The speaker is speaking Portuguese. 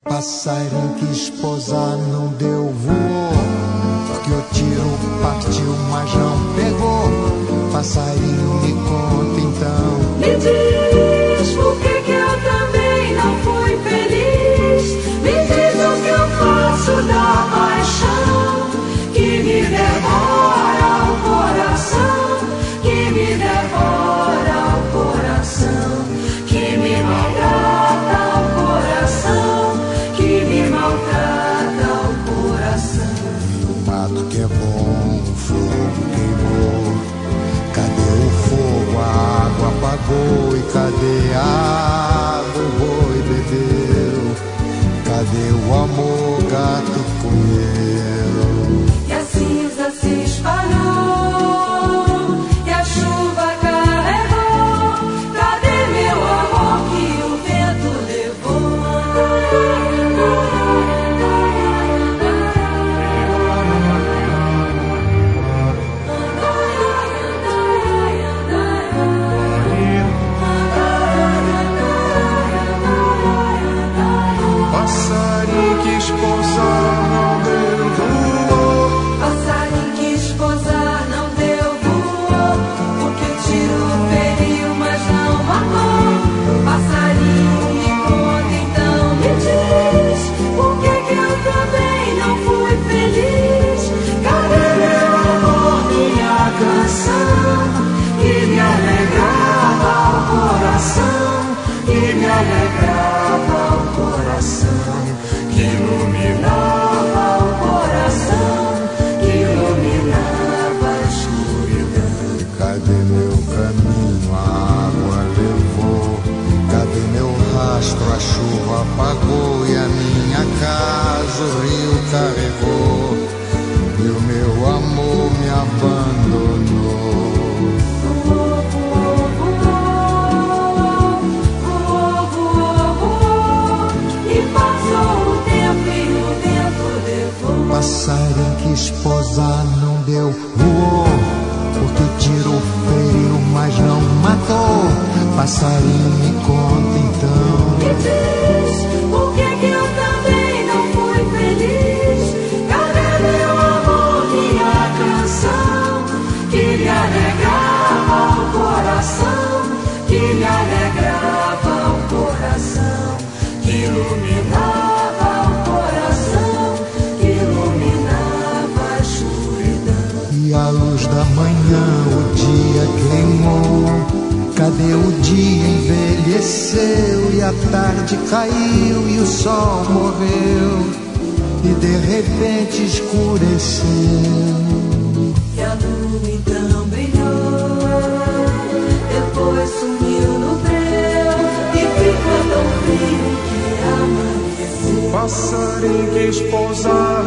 Passarinho que esposar não deu, voou, porque o tiro partiu, mas não pegou. Passarinho, me conta então. Me diz por que eu também não fui feliz. Me diz o que eu faço da paixão que me devora o coração, que me devora o coração, que me maltrata o coração, que me maltrata o coração. E o mato que é bom, o fogo queimou. Cadê o fogo? A água apagou. E cadê a água? O boi bebeu. Cadê o amor? O gato comeu. E a cinza se espalhou, e a chuva carregou. Cadê meu amor que o vento levou? Passarinho que esposar não deu, voou. Passarinho que esposar não deu, voou, porque o tiro feriu, mas não matou. Passarinho, me conta então, me diz por que eu também não fui feliz. Cadê meu amor, minha canção, que me alegrava o coração, que me alegrava o coração, que iluminava o coração, que iluminava a escuridão. Cadê meu caminho? A água levou. Cadê meu rastro? A chuva apagou. E a minha casa o rio carregou. E o meu amor me abandonou. Voou, voou, voou, voou, voou, voou, e passou o tempo e o vento levou. Passarinho que esposar não deu, voou, porque o tiro feriu, mas não matou. Passarinho, me conta então. Me diz por que eu também não fui feliz. Cadê meu amor, minha canção, que me alegrava o coração, que me alegrava o coração, que iluminava o coração, que iluminava a escuridão. E a luz da manhã o dia queimou. Cadê o dia? Envelheceu. E a tarde caiu e o sol morreu. E de repente escureceu. E a lua então brilhou, depois sumiu no breu, e ficou tão frio que amanheceu. Passarinho que esposar